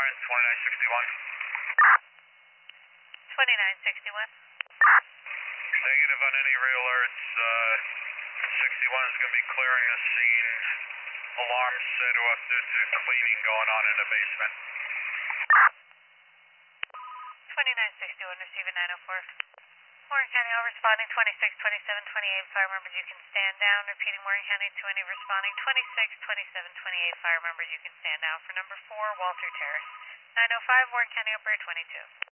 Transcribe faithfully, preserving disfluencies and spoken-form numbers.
Warren, twenty-nine sixty-one. twenty-nine sixty-one. Negative on any re-alerts. Uh, sixty-one is going to be clearing the scene. Alarms set off due to cleaning going on in the basement. twenty-nine sixty-one, receiving nine oh four. Warren County, all responding twenty-six, twenty-seven, twenty-eight. Fire members, you can stand down. Repeating, Warren County to any responding twenty-six, twenty-seven, twenty-eight. Fire members, you can stand down for number four, Walter Terrace. nine oh five, Warren County, operator twenty-two.